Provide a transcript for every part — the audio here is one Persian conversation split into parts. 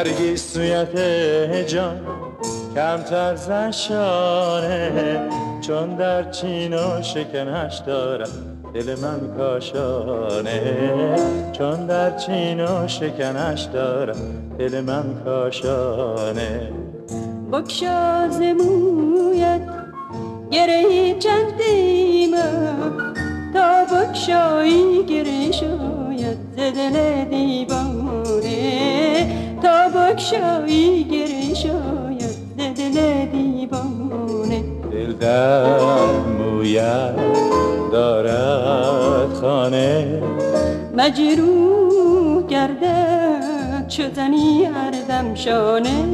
برگی سویت جان کمتر زشانه، چون در چین و شکنش دارم دل من کاشانه، چون در چین و شکنش دارم دل من کاشانه. بگشا ز مویت گره چندیم تا بگشایی گره شاید ز دل دیوانه، تا بگشایی گره شاید ز دل دیوانه. دل در مویت دارد خانه، مجروح گردد چو زنی هر دم شانه،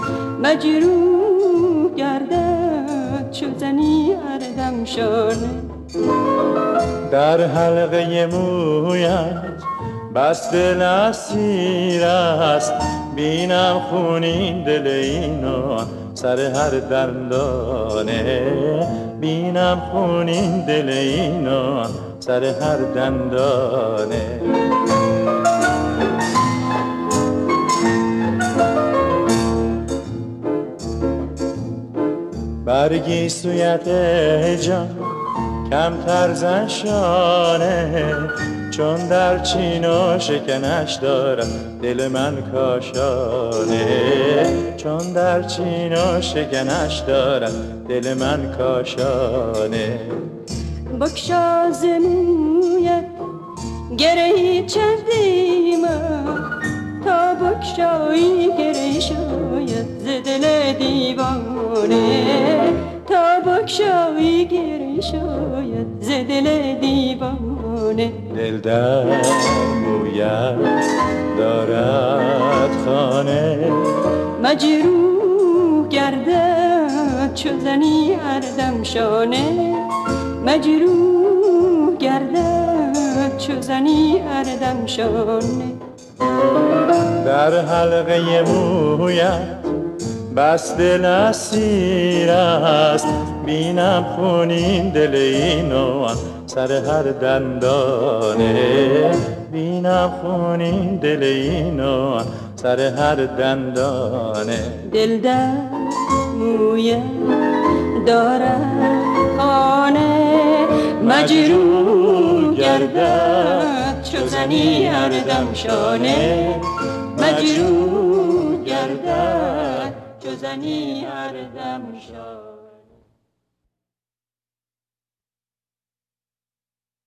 مجروح گردد چو زنی هر دم شانه. در حلقه مویت بس دل اسیر است، بینم خونین دل اینو سر هر دندانه، بینم خونین دل اینو سر هر دندانه. برگی سویت جان کمتر زشانه، چون در چین و شکنش دارم دل من کاشانه، چون در چین و شکنش دارم دل من کاشانه. بگشا ز مویت گره چندیم تا بگشایی گره شاید ز دل دیوانه، تا بگشایی گره شاید ز دل دیوانه. دل در مویت دارد خانه، مجروح گردد چو زنی هر دم شانه، مجروح گردد چو زنی هر دم شانه. در حلقه مویت بس دل اسیر است، بینم خونین دل اینو سر هر دندانه، بینم خونین دل اینو سر هر دندانه. دل در مویت دارد خانه، مجروح گردد چو زنی هر دم شانه، مجروح گردد چو زنی هر دم شانه.